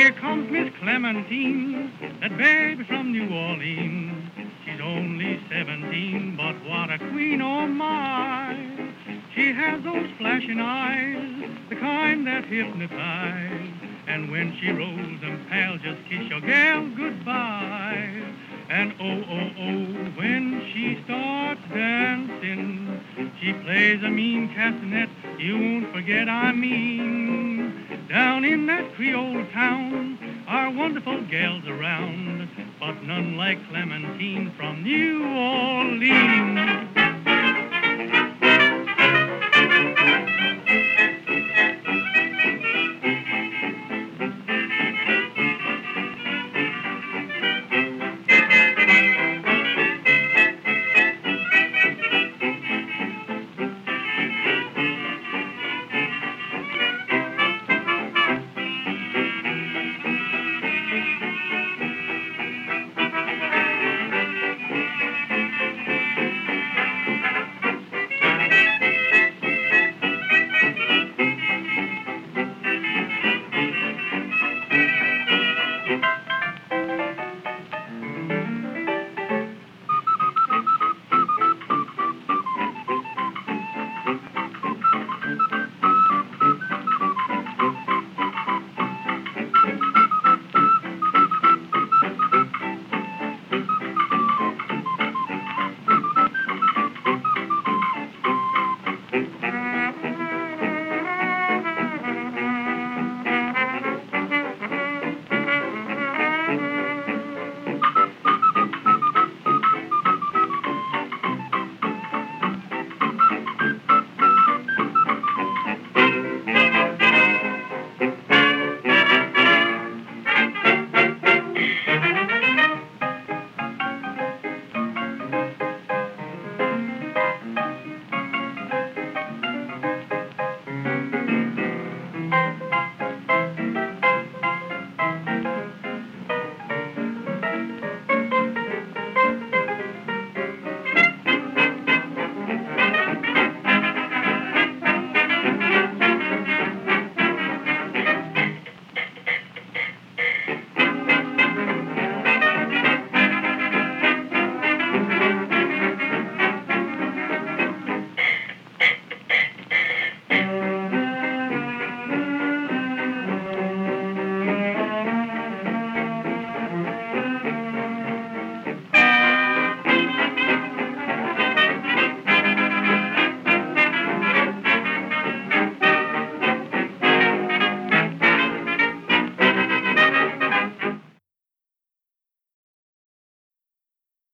Here comes Miss Clementine, that baby from New Orleans. She's only 17, but what a queen, oh my. She has those flashing eyes, the kind that hypnotize. And when she rolls them, pal, just kiss your gal goodbye. And oh, oh, oh, when she starts dancing, she plays a mean castanet, you won't forget I mean. Down in that Creole town are wonderful gals around, but none like Clementine from New Orleans.